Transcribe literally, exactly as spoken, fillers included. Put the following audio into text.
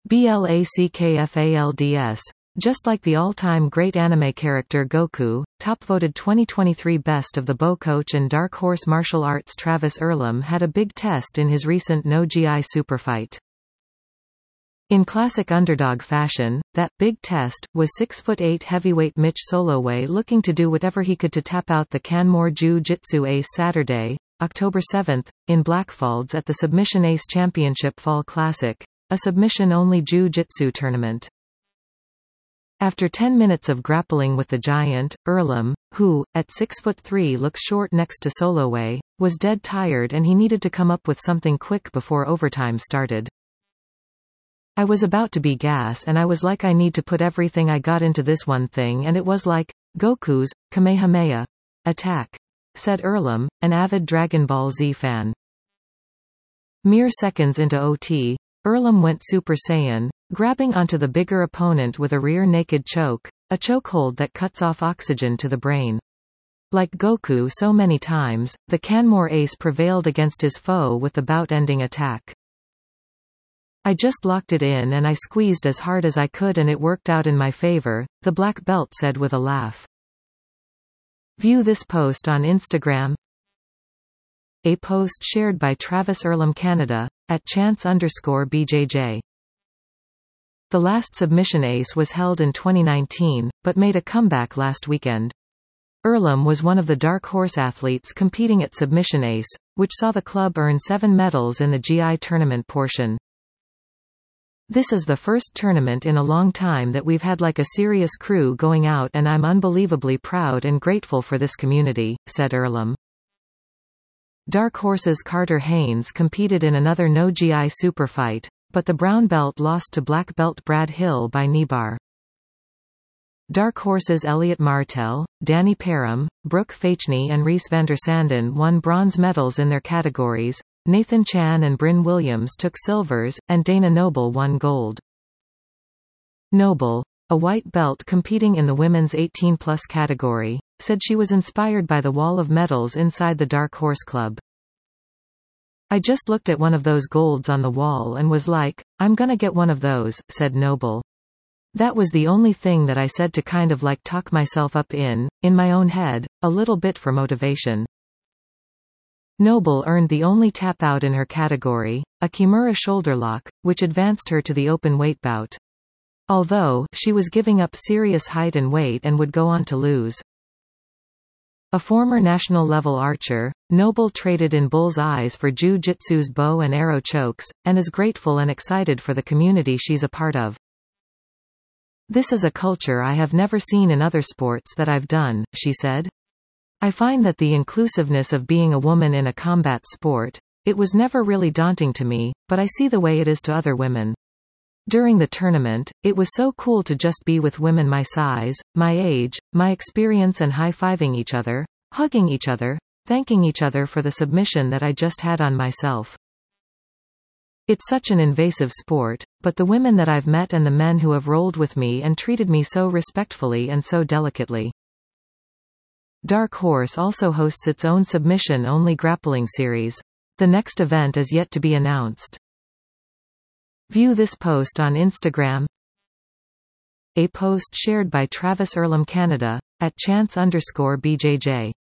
BLACKFALDS. Just like the all-time great anime character Goku, top-voted twenty twenty-three Best of the Bow coach and Dark Horse Martial Arts Travis Earlham had a big test in his recent No G I Superfight. In classic underdog fashion, that big test was six foot eight heavyweight Mitch Soloway looking to do whatever he could to tap out the Canmore Jiu-Jitsu ace Saturday, October seventh, in Blackfalds at the Submission Ace Championship Fall Classic, a submission-only Jiu-Jitsu tournament. After ten minutes of grappling with the giant, Earlham, who, at six foot three looks short next to Soloway, was dead tired and he needed to come up with something quick before overtime started. I was about to be gas and I was like, I need to put everything I got into this one thing, and it was like, Goku's Kamehameha attack, said Earlham, an avid Dragon Ball Z fan. Mere seconds into O T, Earlham went Super Saiyan, grabbing onto the bigger opponent with a rear naked choke, a chokehold that cuts off oxygen to the brain. Like Goku so many times, the Canmore ace prevailed against his foe with the bout-ending attack. I just locked it in and I squeezed as hard as I could and it worked out in my favor, the black belt said with a laugh. View this post on Instagram. A post shared by Travis Earlham Canada, at chance underscore B J J. The last submission ace was held in twenty nineteen, but made a comeback last weekend. Earlham was one of the Dark Horse athletes competing at Submission Ace, which saw the club earn seven medals in the G I tournament portion. This is the first tournament in a long time that we've had like a serious crew going out, and I'm unbelievably proud and grateful for this community, said Earlham. Dark Horse's Carter Haynes competed in another No G I Superfight, but the brown belt lost to black belt Brad Hill by kneebar. Dark Horse's Elliot Martel, Danny Parham, Brooke Faichney and Reese van der Sanden won bronze medals in their categories. Nathan Chan and Bryn Williams took silvers, and Dana Noble won gold. Noble, a white belt competing in the women's eighteen plus category, said she was inspired by the wall of medals inside the Dark Horse Club. I just looked at one of those golds on the wall and was like, I'm gonna get one of those, said Noble. That was the only thing that I said to kind of like talk myself up in, in my own head, a little bit for motivation. Noble earned the only tap-out in her category, a Kimura shoulder lock, which advanced her to the open weight bout. Although, she was giving up serious height and weight and would go on to lose. A former national-level archer, Noble traded in bull's eyes for Jiu-Jitsu's bow and arrow chokes, and is grateful and excited for the community she's a part of. This is a culture I have never seen in other sports that I've done, she said. I find that the inclusiveness of being a woman in a combat sport, it was never really daunting to me, but I see the way it is to other women. During the tournament, it was so cool to just be with women my size, my age, my experience, and high-fiving each other, hugging each other, thanking each other for the submission that I just had on myself. It's such an invasive sport, but the women that I've met and the men who have rolled with me and treated me so respectfully and so delicately. Dark Horse also hosts its own submission-only grappling series. The next event is yet to be announced. View this post on Instagram. A post shared by Travis Earlham Canada, at chance underscore B J J.